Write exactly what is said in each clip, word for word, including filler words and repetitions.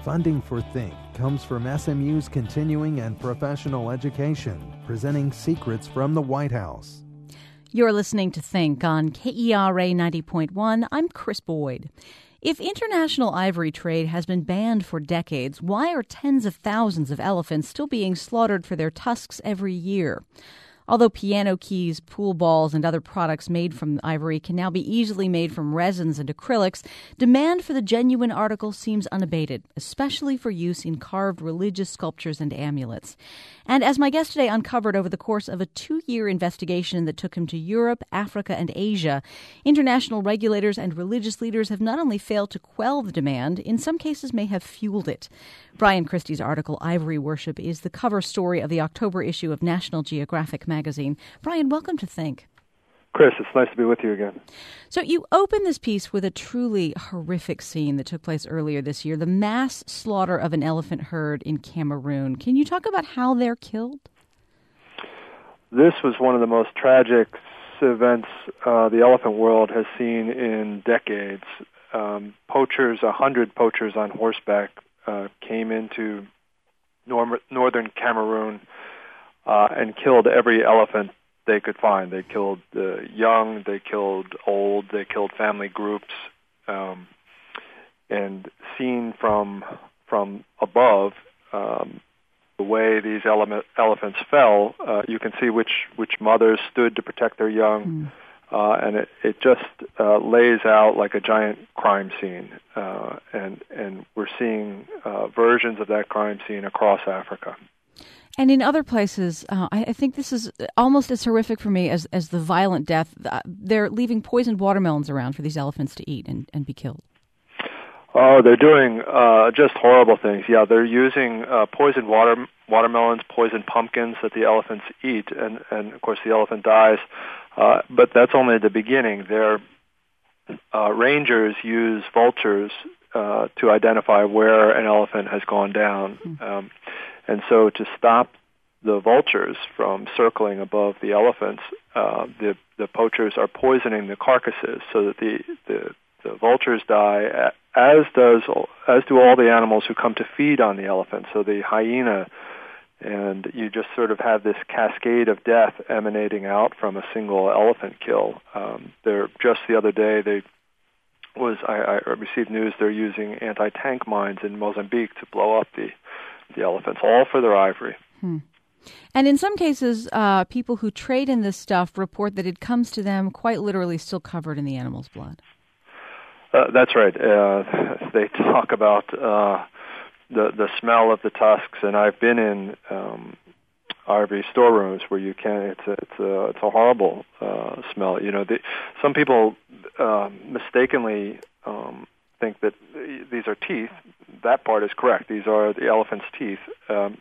Funding for Think comes from S M U's continuing and professional education, presenting Secrets from the White House. You're listening to Think on K E R A ninety point one. I'm Chris Boyd. If international ivory trade has been banned for decades, why are tens of thousands of elephants still being slaughtered for their tusks every year? Although piano keys, pool balls, and other products made from ivory can now be easily made from resins and acrylics, demand for the genuine article seems unabated, especially for use in carved religious sculptures and amulets. And as my guest today uncovered over the course of a two-year investigation that took him to Europe, Africa, and Asia, international regulators and religious leaders have not only failed to quell the demand, in some cases may have fueled it. Brian Christie's article, Ivory Worship, is the cover story of the October issue of National Geographic magazine. Brian, welcome to Think. Chris, it's nice to be with you again. So you open this piece with a truly horrific scene that took place earlier this year, the mass slaughter of an elephant herd in Cameroon. Can you talk about how they're killed? This was one of the most tragic events uh, the elephant world has seen in decades. Um, poachers, a hundred poachers on horseback uh, came into nor- northern Cameroon uh, and killed every elephant they could find. They killed uh, young, they killed old, they killed family groups. Um, and seen from from above, um, the way these ele- elephants fell, uh, you can see which, which mothers stood to protect their young. Mm. Uh, and it, it just uh, lays out like a giant crime scene. Uh, and, and we're seeing uh, versions of that crime scene across Africa. And in other places, uh, I, I think this is almost as horrific for me as, as the violent death. Uh, they're leaving poisoned watermelons around for these elephants to eat and, and be killed. Oh, they're doing uh, just horrible things. Yeah, they're using uh, poisoned water watermelons, poisoned pumpkins that the elephants eat, and, and of course the elephant dies. Uh, but that's only the beginning. Their uh, rangers use vultures uh, to identify where an elephant has gone down. Mm-hmm. Um, and so to stop the vultures from circling above the elephants, uh, the, the poachers are poisoning the carcasses so that the, the, the vultures die, as does as do all the animals who come to feed on the elephant. So the hyena, and you just sort of have this cascade of death emanating out from a single elephant kill. Um, there, just the other day, they was I, I received news they're using anti-tank mines in Mozambique to blow up the the elephants, all for their ivory. Hmm. And in some cases, uh, people who trade in this stuff report that it comes to them quite literally still covered in the animal's blood. Uh, that's right. Uh, they talk about uh, the the smell of the tusks, and I've been in um, ivory storerooms where you can. It's a it's a it's a horrible uh, smell. You know, the, some people uh, mistakenly um, think that these are teeth. That part is correct. These are the elephant's teeth. Um,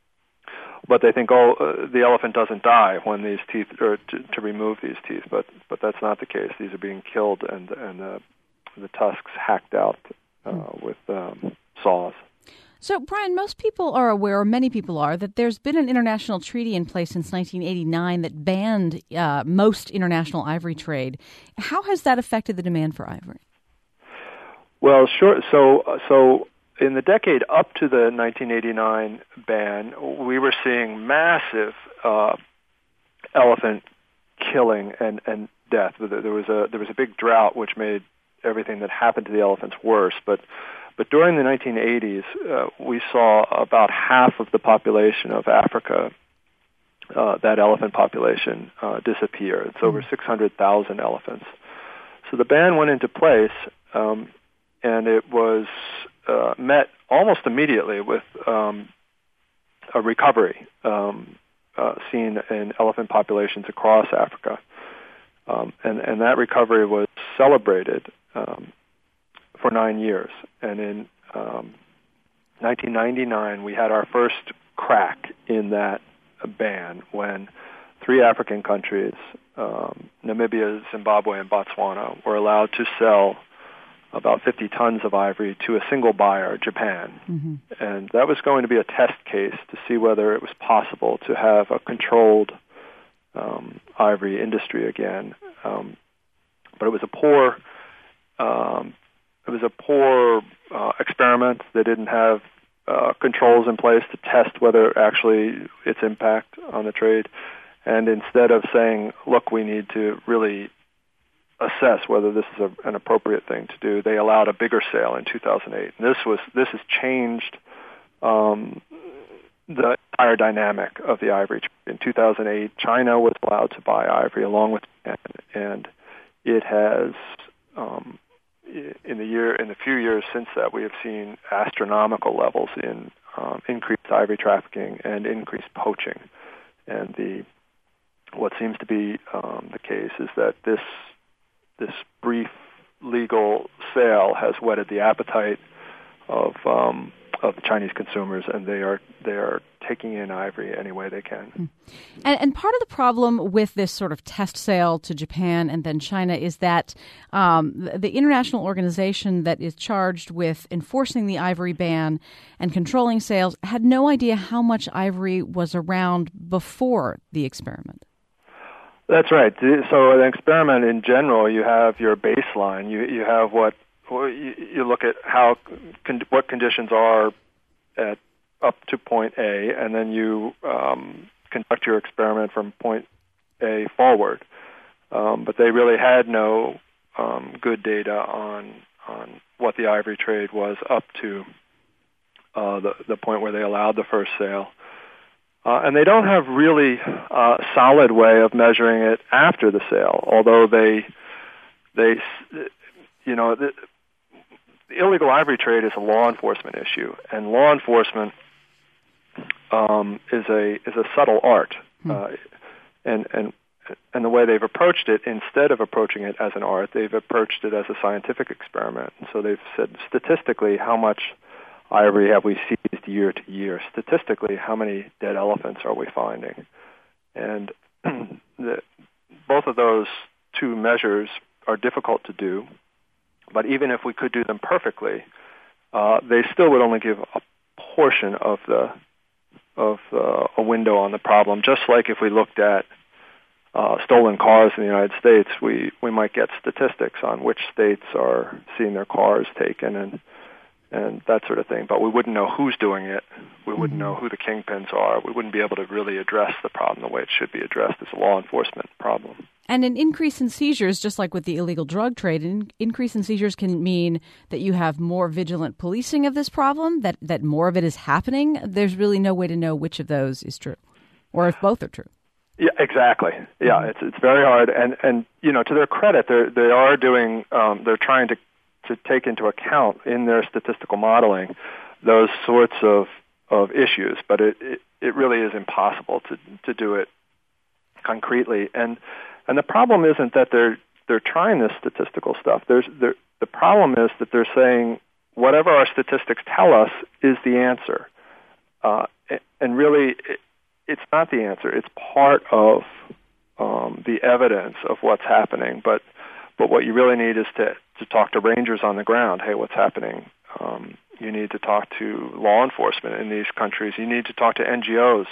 but they think, oh, uh, the elephant doesn't die when these teeth, or to, to remove these teeth. But but that's not the case. These are being killed and and uh, the tusks hacked out uh, with um, saws. So, Brian, most people are aware, or many people are, that there's been an international treaty in place since nineteen eighty-nine that banned uh, most international ivory trade. How has that affected the demand for ivory? Well, sure. So, so in the decade up to the nineteen eighty-nine ban, we were seeing massive uh, elephant killing and, and death. There was a there was a big drought which made everything that happened to the elephants worse. But but during the nineteen eighties, uh, we saw about half of the population of Africa, uh, that elephant population, uh, disappear. It's over six hundred thousand elephants. So the ban went into place. Um, And it was uh, met almost immediately with um, a recovery um, uh, seen in elephant populations across Africa. Um, and, and that recovery was celebrated um, for nine years. And in um, nineteen ninety-nine, we had our first crack in that ban when three African countries, um, Namibia, Zimbabwe, and Botswana, were allowed to sell about fifty tons of ivory to a single buyer, Japan. Mm-hmm. And that was going to be a test case to see whether it was possible to have a controlled um, ivory industry again. Um, but it was a poor, um, it was a poor uh, experiment experiments. They didn't have uh, controls in place to test whether actually its impact on the trade. And instead of saying, look, we need to really assess whether this is a, an appropriate thing to do, they allowed a bigger sale in two thousand eight. And this was this has changed um, the entire dynamic of the ivory trade. In two thousand eight, China was allowed to buy ivory along with Japan, and it has, um, in the year, in the few years since that, we have seen astronomical levels in um, increased ivory trafficking and increased poaching. And the what seems to be um, the case is that this this brief legal sale has whetted the appetite of um, of the Chinese consumers, and they are they are taking in ivory any way they can. And, and part of the problem with this sort of test sale to Japan and then China is that um, the, the international organization that is charged with enforcing the ivory ban and controlling sales had no idea how much ivory was around before the experiment. That's right. So an experiment in general, you have your baseline. You you have what you look at how con, what conditions are at up to point A, and then you um, conduct your experiment from point A forward. Um, but they really had no um, good data on on what the ivory trade was up to uh, the the point where they allowed the first sale. Uh, and they don't have really a uh, solid way of measuring it after the sale, although they, they, you know, the, the illegal ivory trade is a law enforcement issue, and law enforcement um, is a is a subtle art, hmm. uh, and and and the way they've approached it, instead of approaching it as an art, they've approached it as a scientific experiment. And so they've said statistically how much ivory have we seized year to year? Statistically, how many dead elephants are we finding? And the, both of those two measures are difficult to do, but even if we could do them perfectly, uh, they still would only give a portion of the of uh, a window on the problem. Just like if we looked at uh, stolen cars in the United States, we, we might get statistics on which states are seeing their cars taken and and that sort of thing, but we wouldn't know who's doing it. We wouldn't know who the kingpins are. We wouldn't be able to really address the problem the way it should be addressed as a law enforcement problem. And an increase in seizures, just like with the illegal drug trade, an increase in seizures can mean that you have more vigilant policing of this problem, that, that more of it is happening. There's really no way to know which of those is true, or if both are true. Yeah, exactly. Yeah, it's it's very hard. And, and you know, to their credit, they they are doing, um, they're trying to to take into account in their statistical modeling those sorts of, of issues, but it, it, it really is impossible to, to do it concretely. And and the problem isn't that they're they're trying this statistical stuff. There's there, the problem is that they're saying whatever our statistics tell us is the answer, uh, and really it, it's not the answer. It's part of um, the evidence of what's happening, but. But what you really need is to, to talk to rangers on the ground. Hey, what's happening? Um, you need to talk to law enforcement in these countries. You need to talk to N G Os,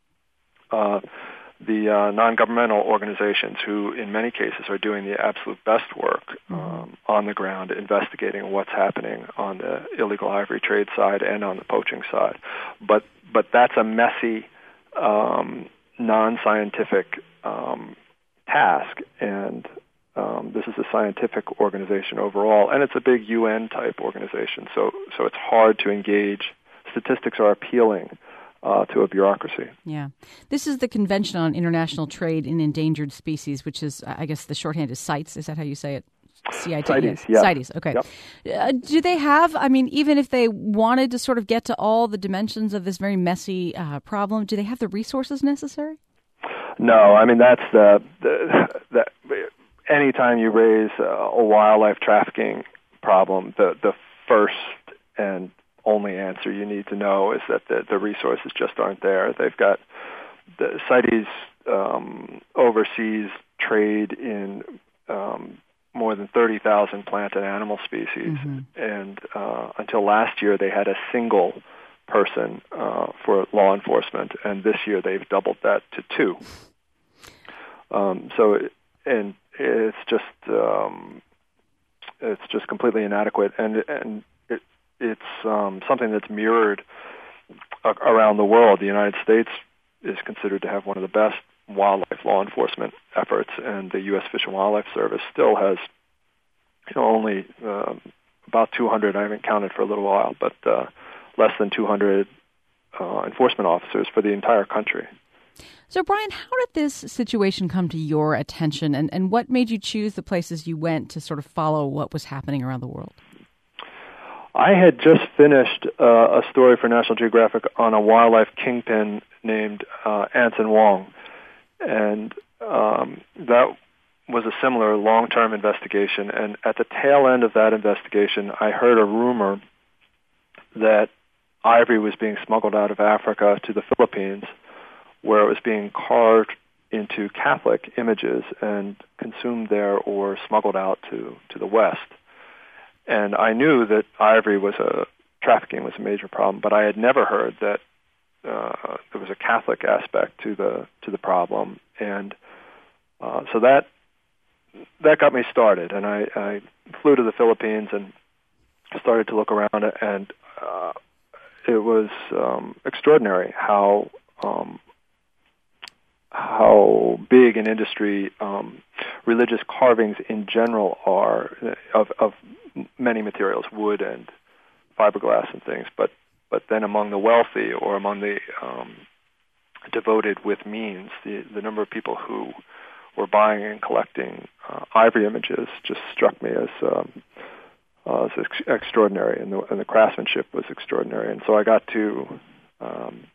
uh, the uh, non-governmental organizations who, in many cases, are doing the absolute best work um, on the ground, investigating what's happening on the illegal ivory trade side and on the poaching side. But but that's a messy, um, non-scientific um, task, and Um, this is a scientific organization overall, and it's a big U N-type organization, so so it's hard to engage. Statistics are appealing uh, to a bureaucracy. Yeah. This is the Convention on International Trade in Endangered Species, which is, I guess the shorthand is CITES. Is that how you say it? C I T E S. CITES, yeah. CITES, okay. Yep. Uh, do they have, I mean, even if they wanted to sort of get to all the dimensions of this very messy uh, problem, do they have the resources necessary? No, I mean, that's the... the, the anytime you raise a wildlife trafficking problem, the, the first and only answer you need to know is that the, the resources just aren't there. They've got the CITES um, oversees trade in um, more than thirty thousand plant and animal species, mm-hmm. and uh, until last year they had a single person uh, for law enforcement, and this year they've doubled that to two. Um, so, and it's just um, it's just completely inadequate, and and it, it's um, something that's mirrored uh, around the world. The United States is considered to have one of the best wildlife law enforcement efforts, and the U S Fish and Wildlife Service still has, you know, only uh, about two hundred. I haven't counted for a little while, but uh, less than two hundred uh, enforcement officers for the entire country. So, Brian, how did this situation come to your attention, and, and what made you choose the places you went to sort of follow what was happening around the world? I had just finished uh, a story for National Geographic on a wildlife kingpin named uh, Anson Wong, and um, that was a similar long-term investigation. And at the tail end of that investigation, I heard a rumor that ivory was being smuggled out of Africa to the Philippines, where it was being carved into Catholic images and consumed there or smuggled out to, to the West. And I knew that ivory was a, trafficking was a major problem, but I had never heard that uh, there was a Catholic aspect to the to the problem. And uh, so that that got me started. And I, I flew to the Philippines and started to look around it, and uh, it was um, extraordinary how um, how big an industry um, religious carvings in general are of, of many materials, wood and fiberglass and things, but but then among the wealthy or among the um, devoted with means, the, the number of people who were buying and collecting uh, ivory images just struck me as, um, uh, as ex- extraordinary, and the, and the craftsmanship was extraordinary. And so I got to, um,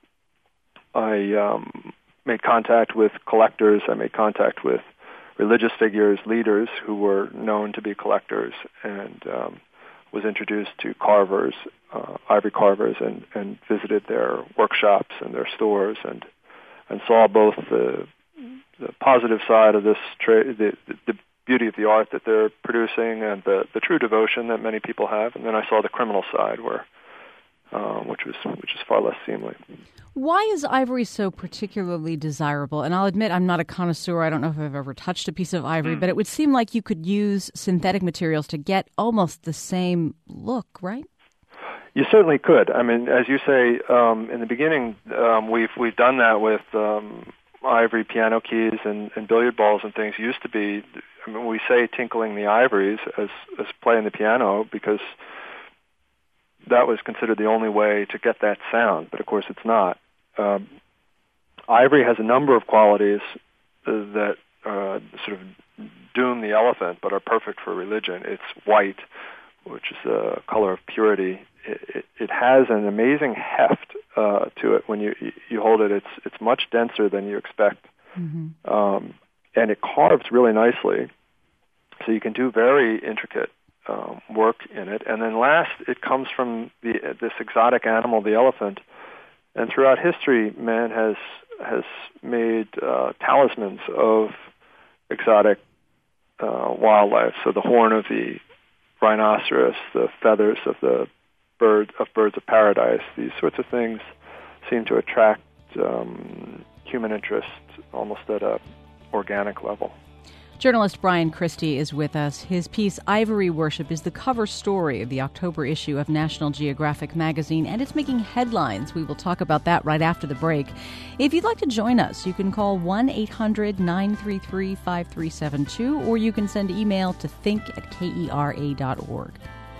I um, made contact with collectors, I made contact with religious figures, leaders who were known to be collectors, and um, was introduced to carvers, uh, ivory carvers, and, and visited their workshops and their stores, and and saw both the, the positive side of this trade, the, the beauty of the art that they're producing, and the, the true devotion that many people have, and then I saw the criminal side, where um, which was which is far less seemly. Why is ivory so particularly desirable? And I'll admit I'm not a connoisseur. I don't know if I've ever touched a piece of ivory, mm. but it would seem like you could use synthetic materials to get almost the same look, right? You certainly could. I mean, as you say, um, in the beginning, um, we've we've done that with um, ivory piano keys and, and billiard balls and things. It used to be, I mean, we say tinkling the ivories as as playing the piano because that was considered the only way to get that sound, but of course it's not. Um, ivory has a number of qualities uh, that uh, sort of doom the elephant but are perfect for religion. It's white, which is a color of purity. It, it, it has an amazing heft uh, to it. When you you hold it, it's it's much denser than you expect, mm-hmm. um, and it carves really nicely. So you can do very intricate um, work in it. And then last, it comes from the this exotic animal, the elephant. And throughout history, man has has made uh, talismans of exotic uh, wildlife. So the horn of the rhinoceros, the feathers of the bird of birds of paradise. These sorts of things seem to attract um, human interest almost at a organic level. Journalist Brian Christie is with us. His piece, Ivory Worship, is the cover story of the October issue of National Geographic magazine, and it's making headlines. We will talk about that right after the break. If you'd like to join us, you can call one eight hundred nine three three five three seven two, or you can send email to think at kera dot org.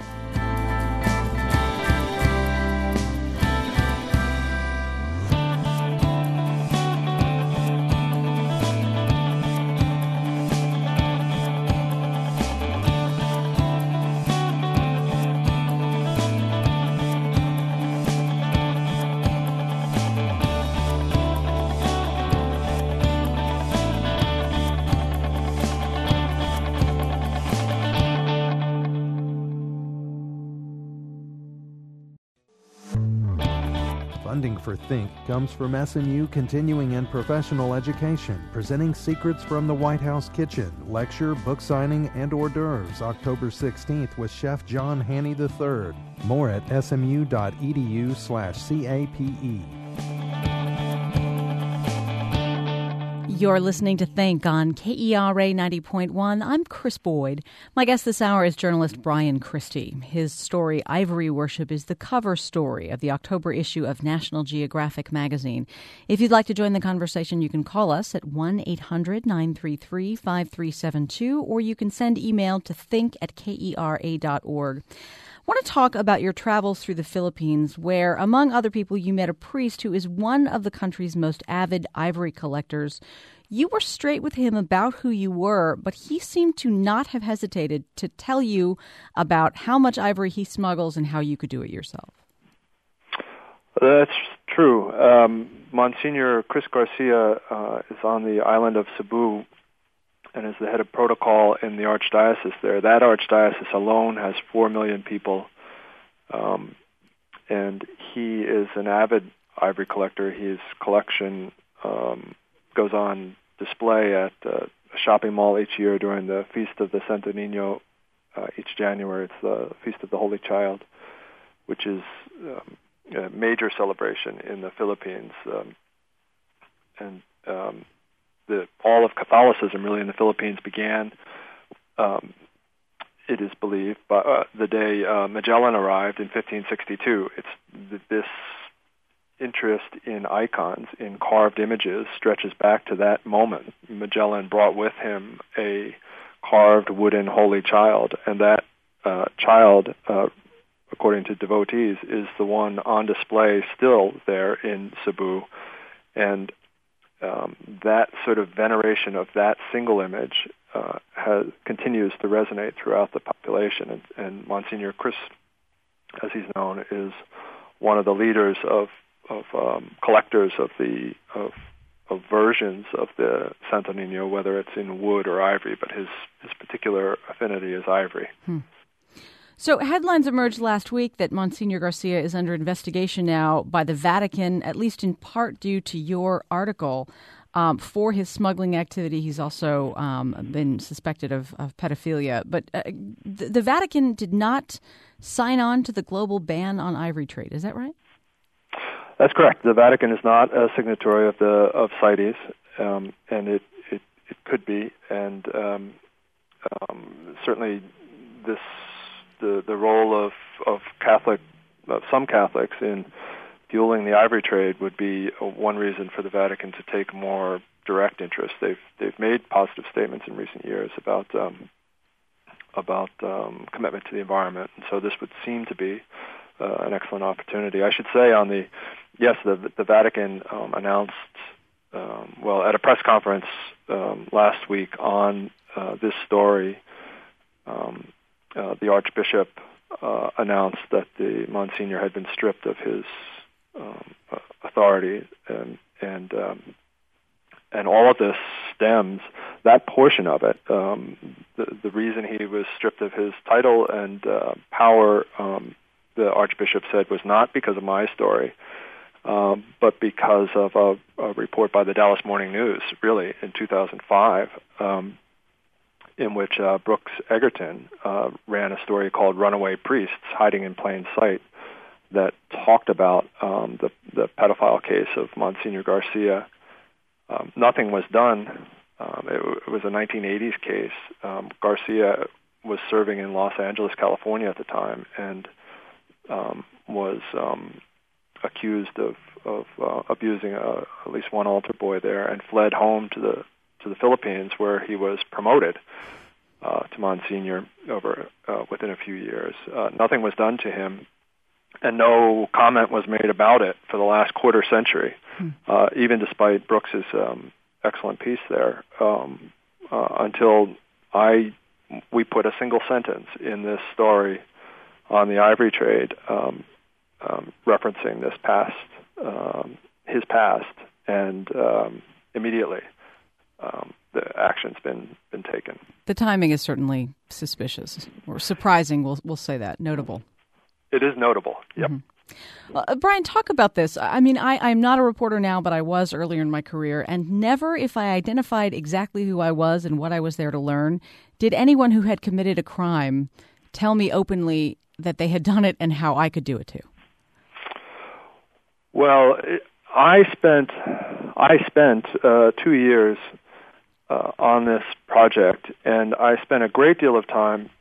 Funding for Think comes from S M U Continuing and Professional Education, presenting Secrets from the White House Kitchen, lecture, book signing, and hors d'oeuvres, October sixteenth with Chef John Haney the third. More at smu.edu slash CAPE. You're listening to Think on K E R A ninety point one. I'm Chris Boyd. My guest this hour is journalist Brian Christie. His story, Ivory Worship, is the cover story of the October issue of National Geographic magazine. If you'd like to join the conversation, you can call us at one eight hundred nine three three five three seven two, or you can send email to think at K E R A dot org. I want to talk about your travels through the Philippines, where, among other people, you met a priest who is one of the country's most avid ivory collectors. You were straight with him about who you were, but he seemed to not have hesitated to tell you about how much ivory he smuggles and how you could do it yourself. That's true. Um, Monsignor Chris Garcia uh, is on the island of Cebu and is the head of protocol in the archdiocese there. That archdiocese alone has four million people, um, and he is an avid ivory collector. His collection um, goes on display at uh, a shopping mall each year during the Feast of the Santo Niño uh, each January. It's the Feast of the Holy Child, which is um, a major celebration in the Philippines. Um, and um, The, all of Catholicism really in the Philippines began, um, it is believed, by, uh, the day uh, Magellan arrived in fifteen sixty-two. It's th- this interest in icons, in carved images, stretches back to that moment. Magellan brought with him a carved wooden holy child, and that uh, child, uh, according to devotees, is the one on display still there in Cebu. And Um, that sort of veneration of that single image uh, has, continues to resonate throughout the population. And, and Monsignor Chris, as he's known, is one of the leaders of, of um, collectors of the of, of versions of the Santo Niño, whether it's in wood or ivory, but his, his particular affinity is ivory. Hmm. So headlines emerged last week that Monsignor Garcia is under investigation now by the Vatican, at least in part due to your article, um, for his smuggling activity. He's also um, been suspected of, of pedophilia. But uh, the, the Vatican did not sign on to the global ban on ivory trade. Is that right? That's correct. The Vatican is not a signatory of the of CITES, um, and it, it, it could be. And um, um, certainly this... The, the role of, of Catholic, of some Catholics in fueling the ivory trade would be one reason for the Vatican to take more direct interest. They've they've made positive statements in recent years about um, about um, commitment to the environment, and so this would seem to be uh, an excellent opportunity. I should say on the yes, the the Vatican um, announced um, well at a press conference um, last week on uh, this story. Um, Uh, the Archbishop uh, announced that the Monsignor had been stripped of his um, uh, authority, and and um, and all of this stems, that portion of it, um, the, the reason he was stripped of his title and uh, power, um, the Archbishop said, was not because of my story, um, but because of a, a report by the Dallas Morning News, really, in two thousand five, um, in which uh, Brooks Egerton uh, ran a story called Runaway Priests Hiding in Plain Sight that talked about um, the, the pedophile case of Monsignor Garcia. Um, nothing was done. Um, it, it was a nineteen eighties case. Um, Garcia was serving in Los Angeles, California at the time, and um, was um, accused of, of uh, abusing a, at least one altar boy there, and fled home to the to the Philippines, where he was promoted uh, to Monsignor over uh, within a few years. Uh, nothing was done to him, and no comment was made about it for the last quarter century, hmm. uh, even despite Brooks's um, excellent piece there, um, uh, until I we put a single sentence in this story on the ivory trade, um, um, referencing this past, um, his past, and um, immediately. Um, the action's been been taken. The timing is certainly suspicious or surprising. We'll we'll say that notable. It is notable. Yep. Mm-hmm. Uh, Brian, talk about this. I mean, I, I'm not a reporter now, but I was earlier in my career, and never, if I identified exactly who I was and what I was there to learn, did anyone who had committed a crime tell me openly that they had done it and how I could do it too. Well. It, I spent I spent uh, two years uh, on this project, and I spent a great deal of time,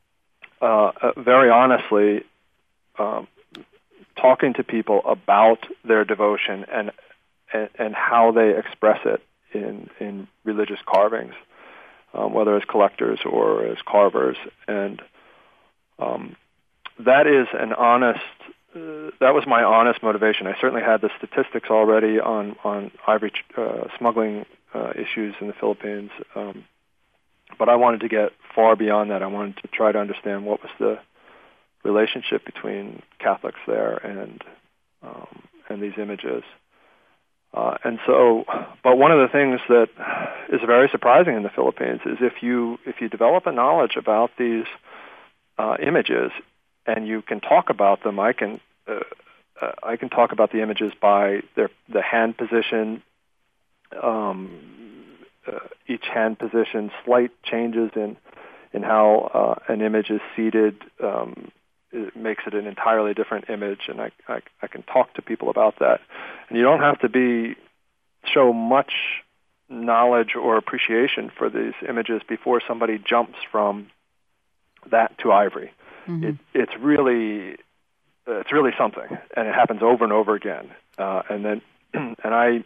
uh, uh, very honestly, um, talking to people about their devotion and, and and how they express it in in religious carvings, um, whether as collectors or as carvers, and um, that is an honest. Uh, that was my honest motivation. I certainly had the statistics already on on ivory uh, smuggling uh, issues in the Philippines, um, but I wanted to get far beyond that. I wanted to try to understand what was the relationship between Catholics there and um, and these images. Uh, and so, but one of the things that is very surprising in the Philippines is if you if you develop a knowledge about these uh, images and you can talk about them, I can uh, uh, I can talk about the images by their the hand position, um, uh, each hand position, slight changes in in how uh, an image is seated. Um, It makes it an entirely different image, and I, I, I can talk to people about that. And you don't have to be show much knowledge or appreciation for these images before somebody jumps from that to ivory. Mm-hmm. It, it's really uh, it's really something, and it happens over and over again. Uh, and then, and I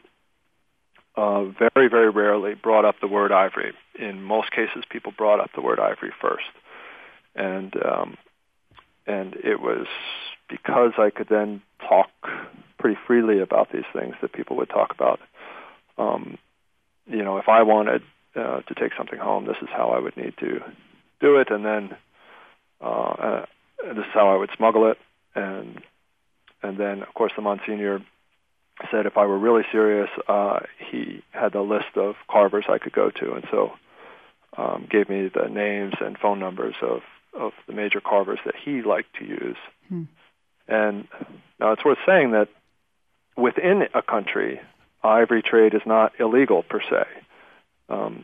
uh, very very rarely brought up the word ivory. In most cases, people brought up the word ivory first, and um, And it was because I could then talk pretty freely about these things that people would talk about. Um, you know, if I wanted uh, to take something home, this is how I would need to do it, and then uh, uh, this is how I would smuggle it. And and then, of course, the Monsignor said if I were really serious, uh, he had a list of carvers I could go to, and so um, gave me the names and phone numbers of of the major carvers that he liked to use. Hmm. And now it's worth saying that within a country, ivory trade is not illegal per se. Um,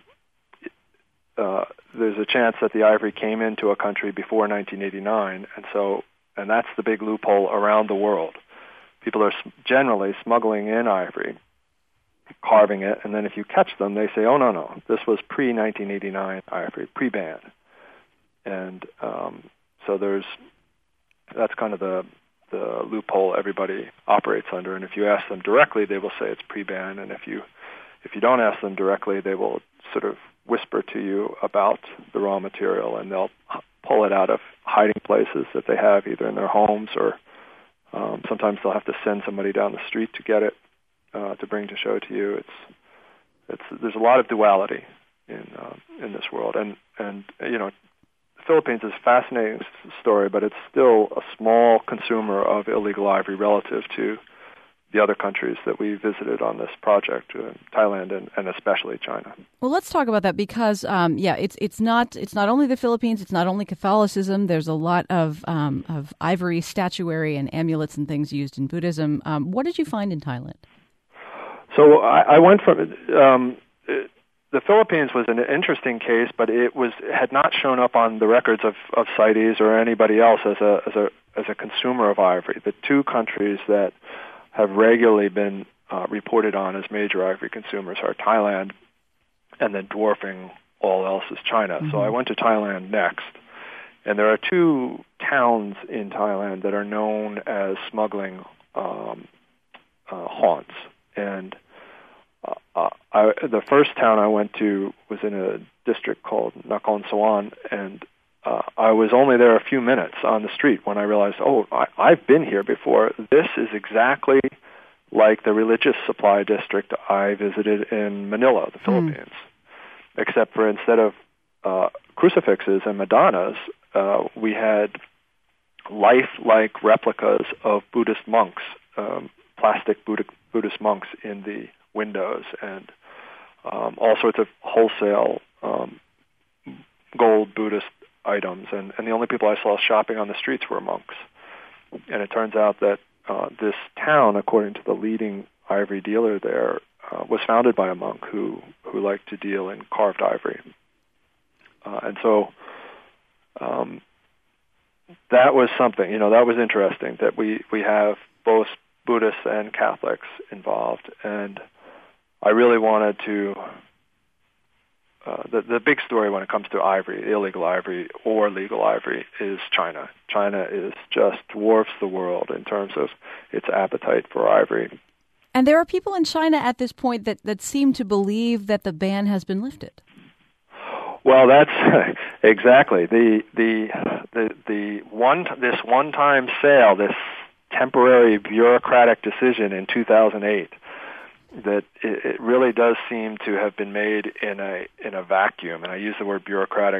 uh, there's a chance that the ivory came into a country before nineteen eighty-nine, and so and that's the big loophole around the world. People are generally smuggling in ivory, carving it, and then if you catch them, they say, oh, no, no, this was pre-nineteen eighty-nine ivory, pre-ban. And um, so there's that's kind of the the loophole everybody operates under. And if you ask them directly, they will say it's pre-ban. And if you if you don't ask them directly, they will sort of whisper to you about the raw material, and they'll pull it out of hiding places that they have, either in their homes or um, sometimes they'll have to send somebody down the street to get it uh, to bring to show to you. It's it's there's a lot of duality in uh, in this world, and and you know. Philippines is a fascinating story, but it's still a small consumer of illegal ivory relative to the other countries that we visited on this project, uh, Thailand and, and especially China. Well, let's talk about that because, um, yeah, it's it's not it's not only the Philippines, it's not only Catholicism. There's a lot of um, of ivory statuary and amulets and things used in Buddhism. Um, what did you find in Thailand? So I, I went from. Um, it, The Philippines was an interesting case, but it was had not shown up on the records of, of CITES or anybody else as a as a as a consumer of ivory. The two countries that have regularly been uh, reported on as major ivory consumers are Thailand, and then dwarfing all else is China. Mm-hmm. So I went to Thailand next, and there are two towns in Thailand that are known as smuggling um, uh, haunts, and Uh, I, the first town I went to was in a district called Nakhon Sawan, and uh, I was only there a few minutes on the street when I realized, oh, I, I've been here before. This is exactly like the religious supply district I visited in Manila, the Philippines, mm. except for instead of uh, crucifixes and Madonnas, uh, we had life-like replicas of Buddhist monks, um, plastic Buddha- Buddhist monks in the windows, and um, all sorts of wholesale um, gold Buddhist items. And, and the only people I saw shopping on the streets were monks. And it turns out that uh, this town, according to the leading ivory dealer there, uh, was founded by a monk who, who liked to deal in carved ivory. Uh, and so um, that was something, you know, that was interesting, that we, we have both Buddhists and Catholics involved, and I really wanted to. Uh, the the big story when it comes to ivory, illegal ivory or legal ivory, is China. China is just dwarfs the world in terms of its appetite for ivory. And there are people in China at this point that, that seem to believe that the ban has been lifted. Well, that's exactly the the the the one this one-time sale, this temporary bureaucratic decision in two thousand eight, that it, it really does seem to have been made in a in a vacuum, and I use the word bureaucratic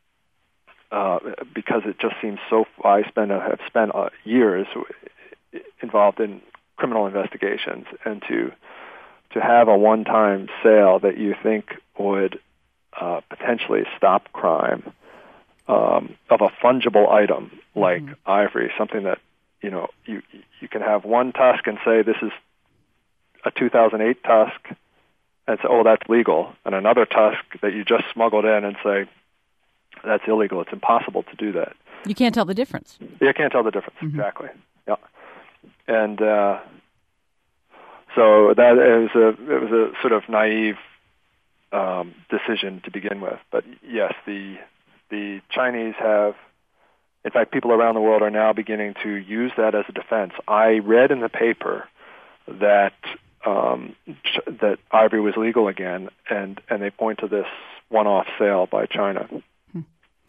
uh, because it just seems so. I spend have spent uh, years involved in criminal investigations, and to to have a one-time sale that you think would Uh, potentially stop crime um, of a fungible item like mm-hmm. ivory, something that you know you you can have one tusk and say this is a two thousand eight tusk, and say, oh, that's legal, and another tusk that you just smuggled in and say that's illegal. It's impossible to do that. You can't tell the difference. You can't tell the difference, mm-hmm. exactly. Yeah, and uh, so that it was a it was a sort of naive Um, decision to begin with. But yes, the the Chinese have, in fact, people around the world are now beginning to use that as a defense. I read in the paper that um, ch- that ivory was legal again, and, and they point to this one-off sale by China. Hmm.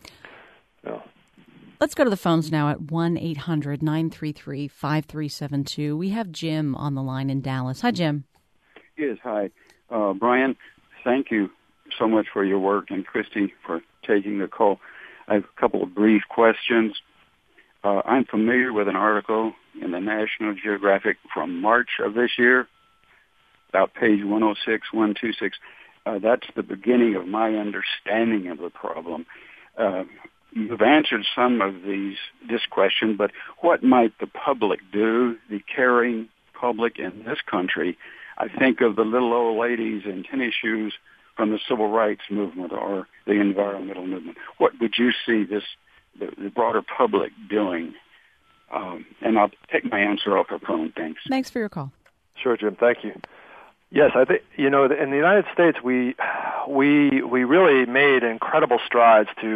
Yeah. Let's go to the phones now at one eight hundred nine three three five three seven two. We have Jim on the line in Dallas. Hi, Jim. Yes, hi. Uh, Brian, thank you so much for your work, and Christy for taking the call. I have a couple of brief questions. Uh, I'm familiar with an article in the National Geographic from March of this year, about page one oh six, one twenty-six. Uh, that's the beginning of my understanding of the problem. Uh, you've answered some of these this question, but what might the public do, the caring public in this country? I think of the little old ladies in tennis shoes from the civil rights movement or the environmental movement. What would you see this the, the broader public doing? Um, and I'll take my answer off the phone. Thanks. Thanks for your call. Sure, Jim. Thank you. Yes, I think you know in the United States we we we really made incredible strides to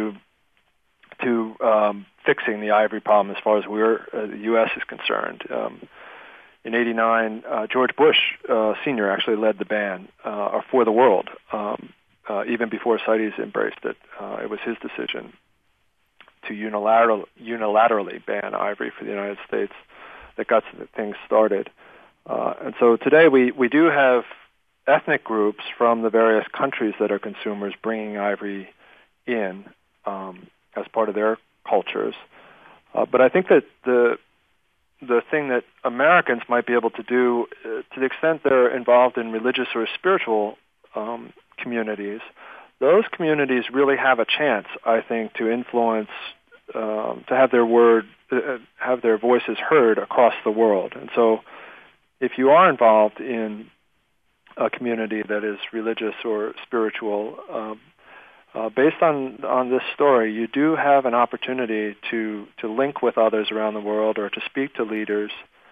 to um, fixing the ivory problem as far as we're uh, the U S is concerned. Um, In eighty-nine, uh, George Bush uh, Senior actually led the ban uh, for the world, um, uh, even before CITES embraced it. Uh, it was his decision to unilateral, unilaterally ban ivory for the United States that got things started. Uh, and so today we, we do have ethnic groups from the various countries that are consumers bringing ivory in um, as part of their cultures. Uh, but I think that the the thing that Americans might be able to do, uh, to the extent they're involved in religious or spiritual um, communities, those communities really have a chance, I think, to influence, um, to have their word, uh, have their voices heard across the world. And so if you are involved in a community that is religious or spiritual, um, Uh, based on, on this story, you do have an opportunity to, to link with others around the world or to speak to leaders.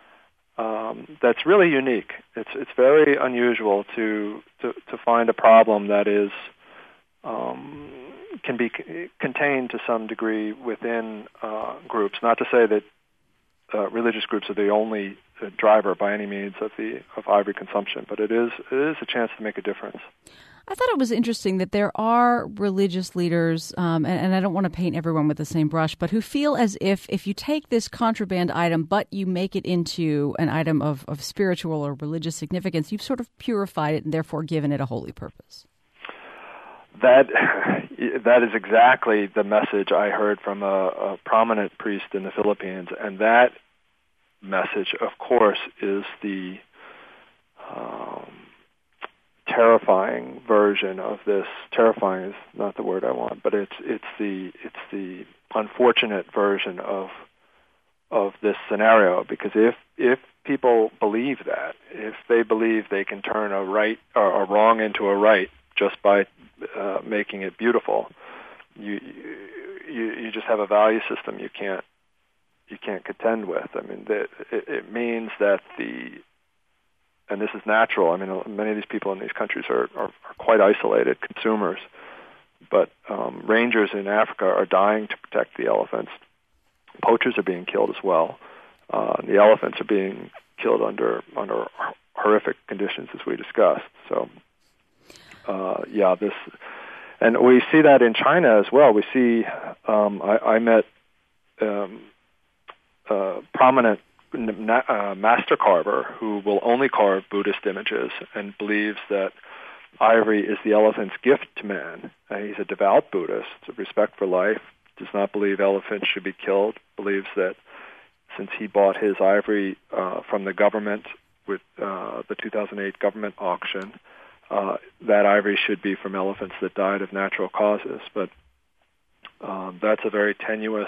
Um, that's really unique. It's it's very unusual to to, to find a problem that is um, can be c- contained to some degree within uh, groups. Not to say that uh, religious groups are the only uh, driver by any means of the of ivory consumption, but it is it is a chance to make a difference. I thought it was interesting that there are religious leaders, um, and, and I don't want to paint everyone with the same brush, but who feel as if if you take this contraband item but you make it into an item of, of spiritual or religious significance, you've sort of purified it and therefore given it a holy purpose. That that is exactly the message I heard from a, a prominent priest in the Philippines, and that message, of course, is the um, terrifying version of this. Terrifying is not the word I want, but it's it's the it's the unfortunate version of of this scenario. Because if if people believe that, if they believe they can turn a right or a wrong into a right just by uh, making it beautiful, you you you just have a value system you can't you can't contend with. I mean, the, it, it means that the and this is natural. I mean, many of these people in these countries are, are, are quite isolated consumers, but um, rangers in Africa are dying to protect the elephants. Poachers are being killed as well. Uh, the elephants are being killed under under horrific conditions, as we discussed. So, uh, yeah, this, and we see that in China as well. We see. Um, I, I met um, a prominent uh, master carver who will only carve Buddhist images and believes that ivory is the elephant's gift to man. Uh, he's a devout Buddhist, a respect for life, does not believe elephants should be killed, believes that since he bought his ivory uh, from the government with uh, the two thousand eight government auction, uh, that ivory should be from elephants that died of natural causes. But um, that's a very tenuous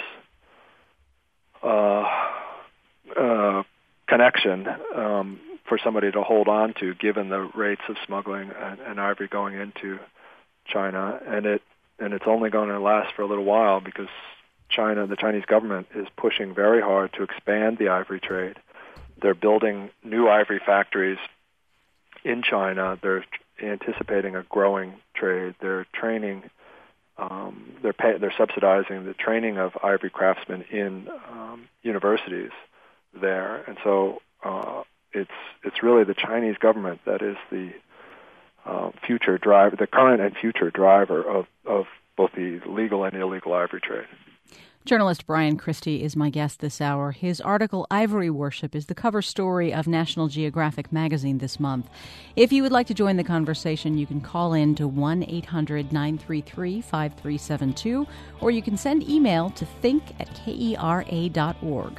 uh, uh, connection um, for somebody to hold on to, given the rates of smuggling and, and ivory going into China, and it and it's only going to last for a little while because China, the Chinese government, is pushing very hard to expand the ivory trade. They're building new ivory factories in China. They're anticipating a growing trade. They're training, um, they're pay, they're subsidizing the training of ivory craftsmen in um, universities there, and so uh, it's it's really the Chinese government that is the uh, future driver, the current and future driver of of both the legal and illegal ivory trade. Journalist Brian Christie is my guest this hour. His article, Ivory Worship, is the cover story of National Geographic magazine this month. If you would like to join the conversation, you can call in to one eight hundred nine three three five three seven two, or you can send email to think at kera dot org.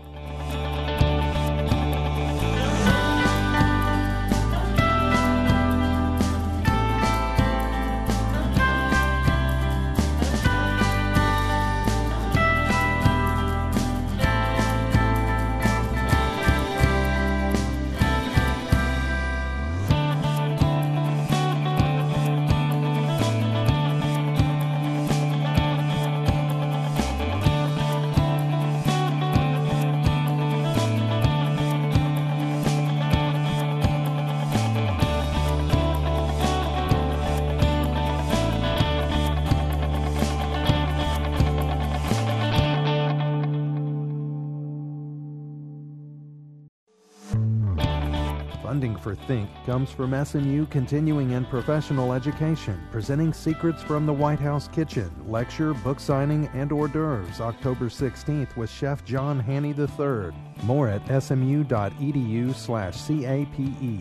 Funding for Think comes from S M U Continuing and Professional Education, presenting Secrets from the White House Kitchen, lecture, book signing, and hors d'oeuvres, October sixteenth with Chef John Haney the third. More at smu.edu slash CAPE.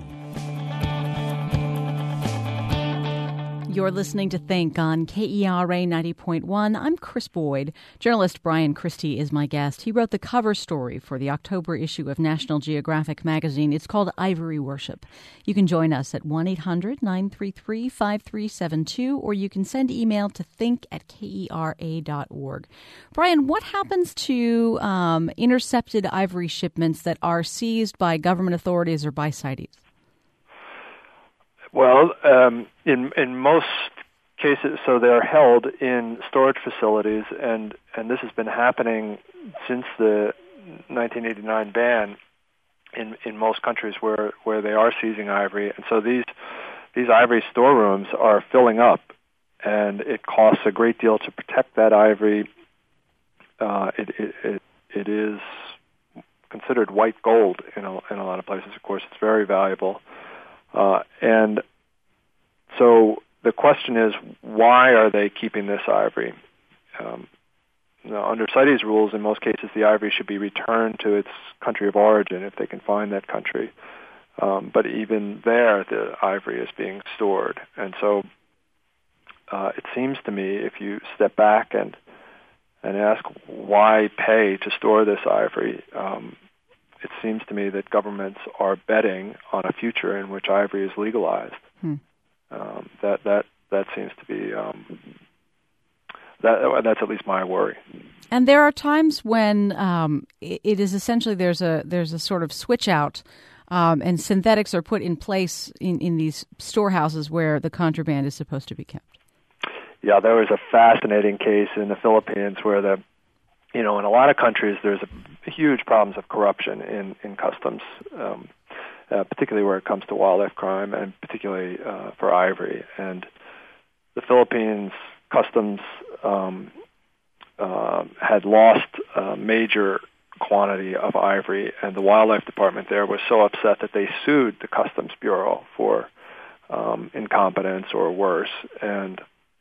You're listening to Think on K E R A ninety point one. I'm Chris Boyd. Journalist Brian Christie is my guest. He wrote the cover story for the October issue of National Geographic magazine. It's called Ivory Worship. You can join us at one eight hundred nine three three five three seven two, or you can send email to think at kera dot org. Brian, what happens to um, intercepted ivory shipments that are seized by government authorities or by CITES? Well, um, in in most cases, so they're held in storage facilities, and, and this has been happening since the nineteen eighty-nine ban in, in most countries where, where they are seizing ivory. And so these these ivory storerooms are filling up, and it costs a great deal to protect that ivory. Uh, it, it, it it is considered white gold in a, in a lot of places. Of course, it's very valuable. Uh, and so the question is, why are they keeping this ivory? Um, now, under CITES rules, in most cases, the ivory should be returned to its country of origin if they can find that country. Um, but even there, the ivory is being stored. And so uh, it seems to me, if you step back and and ask why pay to store this ivory, um, it seems to me that governments are betting on a future in which ivory is legalized. Hmm. Um, that that that seems to be um, that that's at least my worry. And there are times when um, it is essentially there's a there's a sort of switch out, um, and synthetics are put in place in, in these storehouses where the contraband is supposed to be kept. Yeah, there was a fascinating case in the Philippines where the you know, in a lot of countries, there's a, huge problems of corruption in in customs, um, uh, particularly where it comes to wildlife crime, and particularly uh, for ivory. And the Philippines customs um, uh, had lost a major quantity of ivory, and the wildlife department there was so upset that they sued the Customs Bureau for um, incompetence or worse. And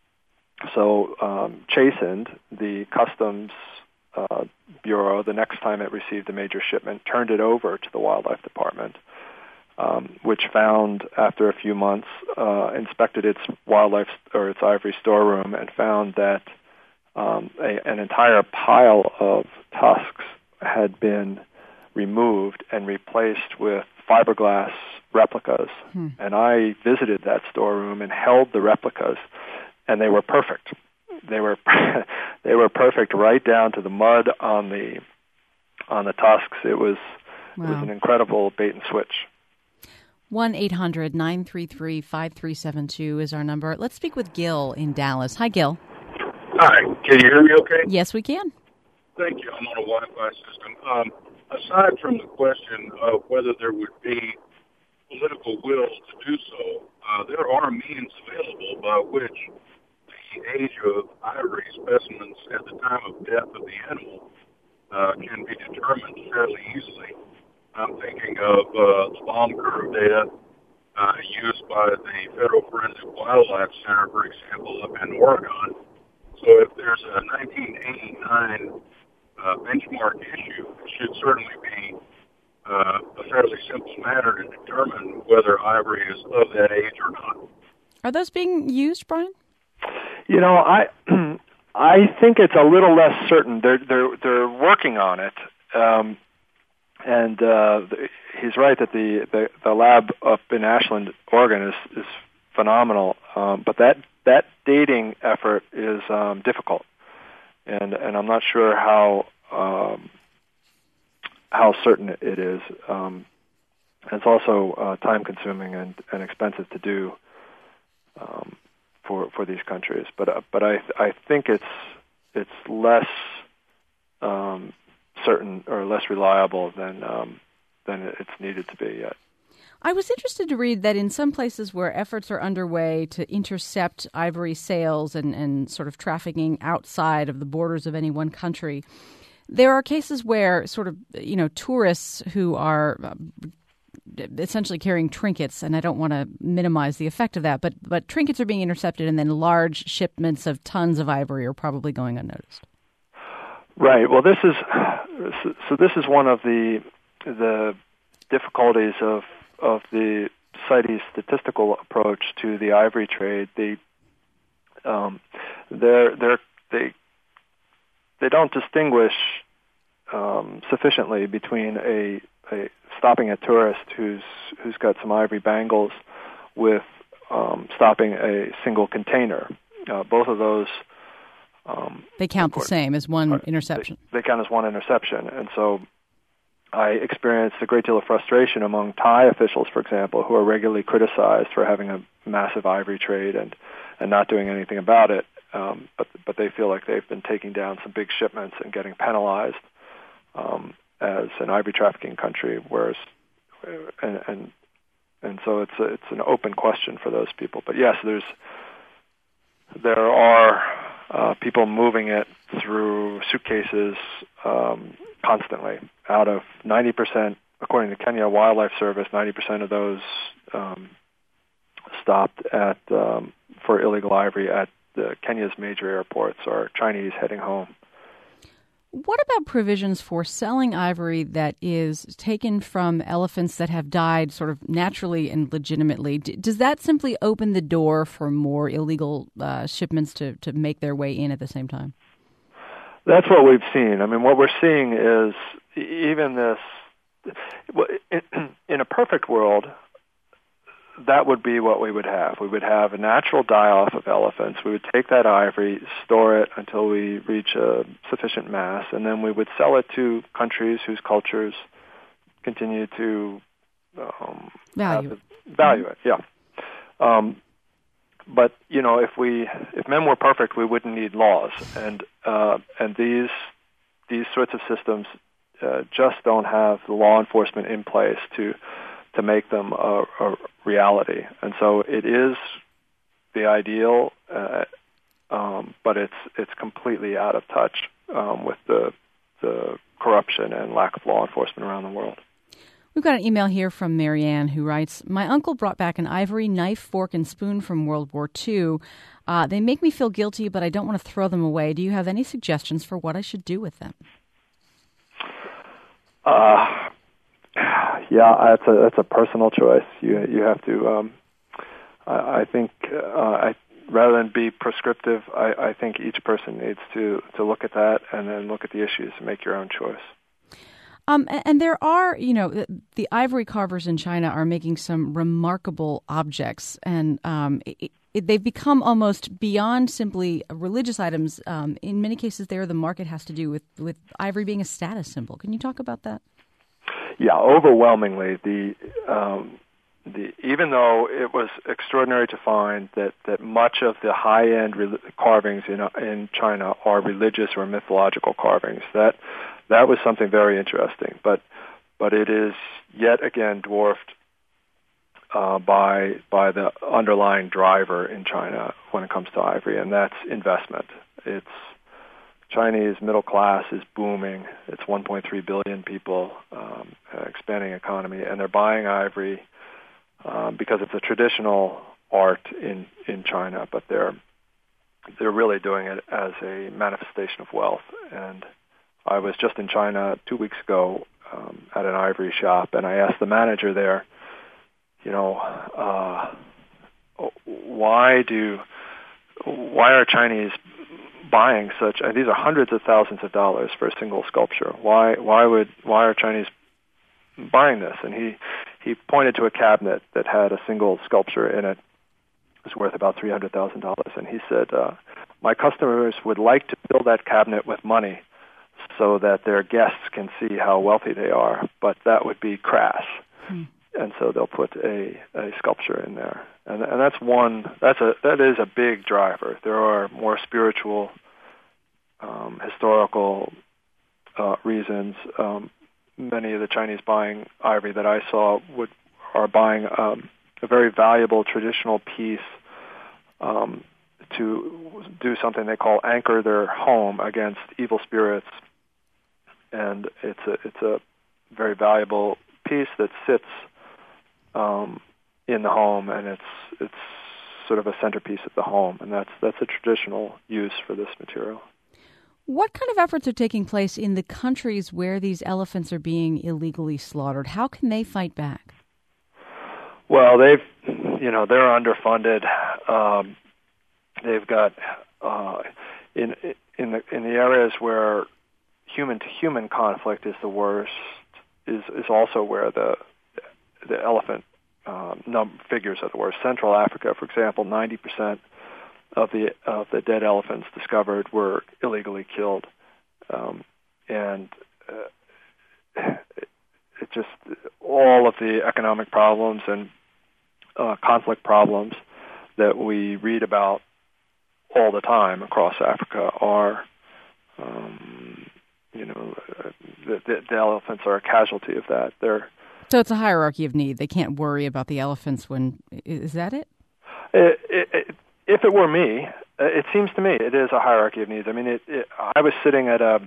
so um, chastened, the Customs uh, Bureau, the next time it received a major shipment, turned it over to the wildlife department, um, which found, after a few months, uh, inspected its wildlife or its ivory storeroom and found that um, a, an entire pile of tusks had been removed and replaced with fiberglass replicas. Hmm. And I visited that storeroom and held the replicas, and they were perfect. They were they were perfect right down to the mud on the on the tusks. It was wow. It was an incredible bait and switch. one eight hundred nine three three five three seven two is our number. Let's speak with Gil in Dallas. Hi, Gil. Hi. Can you hear me okay? Yes, we can. Thank you. I'm on a Wi-Fi system. Um, aside from the question of whether there would be political will to do so, uh, there are means available by which the age of ivory specimens at the time of death of the animal uh, can be determined fairly easily. I'm thinking of uh, the bomb curve data uh, used by the Federal Forensic Wildlife Center, for example, up in Oregon. So if there's a nineteen eighty-nine uh, benchmark issue, it should certainly be uh, a fairly simple matter to determine whether ivory is of that age or not. Are those being used, Brian? You know, I I think it's a little less certain. They're they're they're working on it, um, and uh, he's right that the, the the lab up in Ashland, Oregon, is is phenomenal. Um, but that that dating effort is um, difficult, and and I'm not sure how um, how certain it is. Um, it's also uh, time consuming and, and expensive to do. Um, for for these countries, but uh, but I I think it's it's less um, certain or less reliable than um, than it's needed to be yet. I was interested to read that in some places where efforts are underway to intercept ivory sales and, and sort of trafficking outside of the borders of any one country, there are cases where sort of you know tourists who are uh, essentially carrying trinkets, and I don't want to minimize the effect of that, but but trinkets are being intercepted, and then large shipments of tons of ivory are probably going unnoticed. Right. Well, this is so. This is one of the the difficulties of of the CITES statistical approach to the ivory trade. The um, they're they're they they don't distinguish um, sufficiently between a a stopping a tourist who's who's got some ivory bangles with um, stopping a single container. Uh, both of those um, they count the same as one interception. They, they count as one interception, and so I experienced a great deal of frustration among Thai officials, for example, who are regularly criticized for having a massive ivory trade and, and not doing anything about it. Um, but but they feel like they've been taking down some big shipments and getting penalized Um, as an ivory trafficking country, whereas and and and so it's a, it's an open question for those people. But yes, there's there are uh, people moving it through suitcases um, constantly. Out of ninety percent, according to Kenya Wildlife Service, ninety percent of those um, stopped at um, for illegal ivory at the Kenya's major airports are Chinese heading home. What about provisions for selling ivory that is taken from elephants that have died sort of naturally and legitimately? D- does that simply open the door for more illegal uh, shipments to, to make their way in at the same time? That's what we've seen. I mean, what we're seeing is even this, in a perfect world, that would be what we would have. We would have a natural die-off of elephants. We would take that ivory, store it until we reach a sufficient mass, and then we would sell it to countries whose cultures continue to um, value it. Value it, yeah. Um, but you know, if we if men were perfect, we wouldn't need laws, and uh, and these these sorts of systems uh, just don't have the law enforcement in place to to make them a, a reality. And so it is the ideal, uh, um, but it's it's completely out of touch um, with the the corruption and lack of law enforcement around the world. We've got an email here from Marianne who writes, my uncle brought back an ivory knife, fork, and spoon from World War Two. Uh, they make me feel guilty, but I don't want to throw them away. Do you have any suggestions for what I should do with them? Uh, yeah, that's a that's a personal choice. You you have to. Um, I, I think uh, I, rather than be prescriptive, I, I think each person needs to, to look at that and then look at the issues and make your own choice. Um, and there are, you know, the, the ivory carvers in China are making some remarkable objects, and um, it, it, they've become almost beyond simply religious items. Um, in many cases, there the market has to do with, with ivory being a status symbol. Can you talk about that? Yeah, overwhelmingly, the um, the even though it was extraordinary to find that, that much of the high-end re- carvings in in China are religious or mythological carvings, that that was something very interesting. But but it is yet again dwarfed uh, by by the underlying driver in China when it comes to ivory, and that's investment. It's Chinese middle class is booming. It's one point three billion people, um, expanding economy, and they're buying ivory um, because it's a traditional art in, in China, but they're they're really doing it as a manifestation of wealth. And I was just in China two weeks ago um, at an ivory shop, and I asked the manager there, you know, uh, why do why are Chinese buying such? Uh, these are hundreds of thousands of dollars for a single sculpture. Why? Why would? Why are Chinese buying this? And he he pointed to a cabinet that had a single sculpture in it. It was worth about three hundred thousand dollars. And he said, uh, "My customers would like to fill that cabinet with money, so that their guests can see how wealthy they are, but that would be crass." Hmm. And so they'll put a, a sculpture in there, and and that's one that's a that is a big driver. There are more spiritual, um, historical uh, reasons. Um, many of the Chinese buying ivory that I saw would are buying um, a very valuable traditional piece um, to do something they call anchor their home against evil spirits, and it's a it's a very valuable piece that sits Um, in the home, and it's it's sort of a centerpiece of the home, and that's that's a traditional use for this material. What kind of efforts are taking place in the countries where these elephants are being illegally slaughtered? How can they fight back? Well, they've you know they're underfunded. Um, they've got uh, in in the in the areas where human to human conflict is the worst is is also where the the elephant um, num- figures are the worst. Central Africa, for example, ninety percent of the of the dead elephants discovered were illegally killed, um, and uh, it, it just all of the economic problems and uh, conflict problems that we read about all the time across Africa are, um, you know, the, the, the elephants are a casualty of that. They're So it's a hierarchy of need. They can't worry about the elephants when... Is that it? it, it, it if it were me, it seems to me it is a hierarchy of needs. I mean, it, it, I was sitting at a...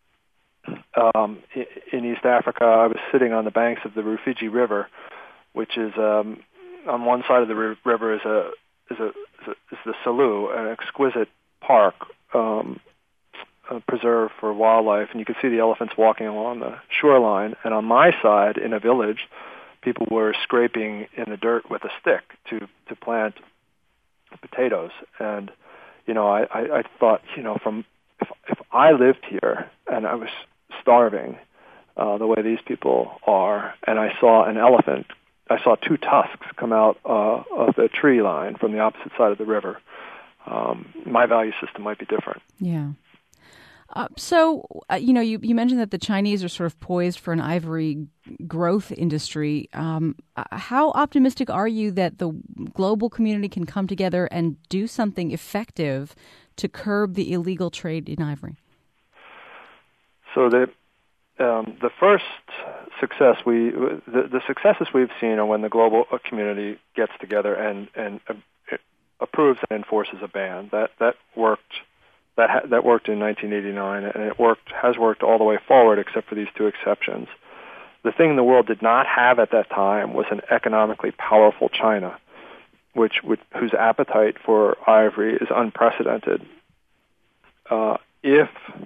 Um, in East Africa, I was sitting on the banks of the Rufiji River, which is... Um, on one side of the river is a is a is the Selous, an exquisite park, um, a preserve for wildlife, and you could see the elephants walking along the shoreline. And on my side, in a village, people were scraping in the dirt with a stick to, to plant potatoes. And, you know, I, I, I thought, you know, from if, if I lived here and I was starving uh, the way these people are, and I saw an elephant, I saw two tusks come out uh, of the tree line from the opposite side of the river, um, my value system might be different. Yeah. Uh, so, uh, you know, you, you mentioned that the Chinese are sort of poised for an ivory growth industry. Um, how optimistic are you that the global community can come together and do something effective to curb the illegal trade in ivory? So the um, the first success we the, the successes we've seen are when the global community gets together and and uh, approves and enforces a ban. That that worked that ha- that worked in nineteen eighty-nine, and it worked has worked all the way forward, except for these two exceptions. The thing the world did not have at that time was an economically powerful China, which, which whose appetite for ivory is unprecedented. Uh, if,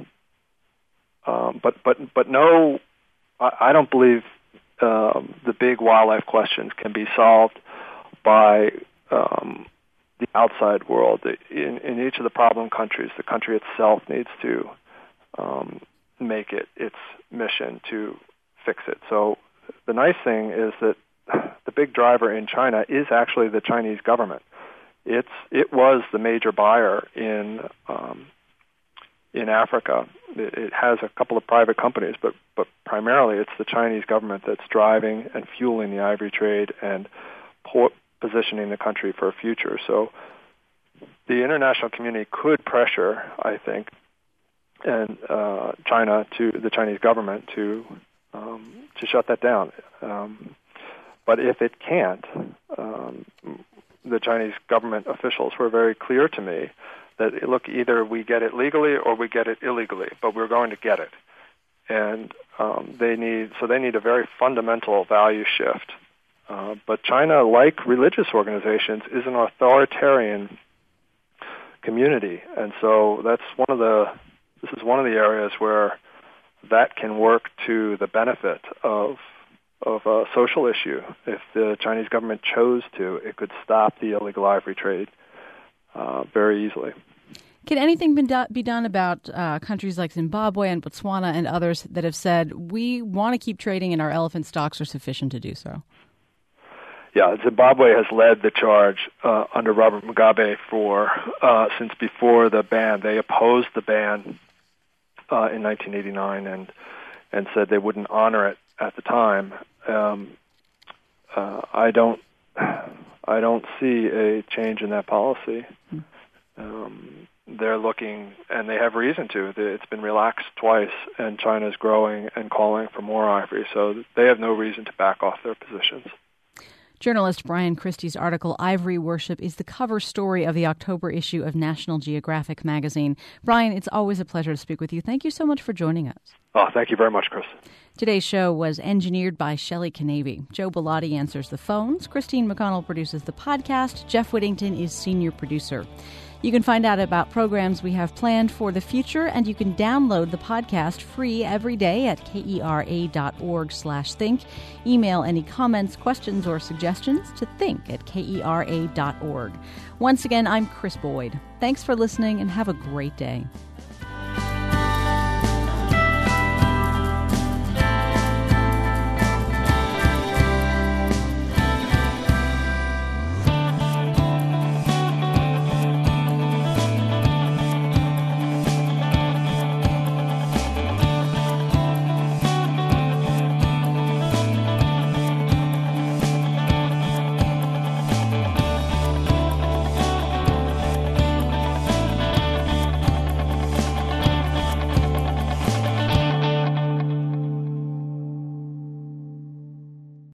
um, but but but no, I, I don't believe um, the big wildlife questions can be solved by um, the outside world. In, in each of the problem countries, the country itself needs to um, make it its mission to fix it. So the nice thing is that the big driver in China is actually the Chinese government. It's it was the major buyer in um, in Africa. It, it has a couple of private companies, but but primarily it's the Chinese government that's driving and fueling the ivory trade and po- positioning the country for a future. So the international community could pressure, I think, and uh, China to the Chinese government to um, to shut that down. Um, But if it can't, um, the Chinese government officials were very clear to me that, look, either we get it legally or we get it illegally, but we're going to get it. And um, they need so they need a very fundamental value shift. Uh, but China, like religious organizations, is an authoritarian community, and so that's one of the this is one of the areas where that can work to the benefit of. of a social issue. If the Chinese government chose to, it could stop the illegal ivory trade uh, very easily. Can anything be, do- be done about uh, countries like Zimbabwe and Botswana and others that have said, we want to keep trading and our elephant stocks are sufficient to do so? Yeah, Zimbabwe has led the charge uh, under Robert Mugabe for uh, since before the ban. They opposed the ban uh, in nineteen eighty-nine and and said they wouldn't honor it at the time. Um, uh, I don't, I don't see a change in that policy. Um, they're looking, and they have reason to. It's been relaxed twice, and China's growing and calling for more ivory, so they have no reason to back off their positions. Journalist Brian Christie's article, Ivory Worship, is the cover story of the October issue of National Geographic magazine. Brian, it's always a pleasure to speak with you. Thank you so much for joining us. Oh, thank you very much, Chris. Today's show was engineered by Shelley Canavy. Joe Bellotti answers the phones. Christine McConnell produces the podcast. Jeff Whittington is senior producer. You can find out about programs we have planned for the future, and you can download the podcast free every day at kera.org slash think. Email any comments, questions, or suggestions to think at kera.org. Once again, I'm Chris Boyd. Thanks for listening, and have a great day.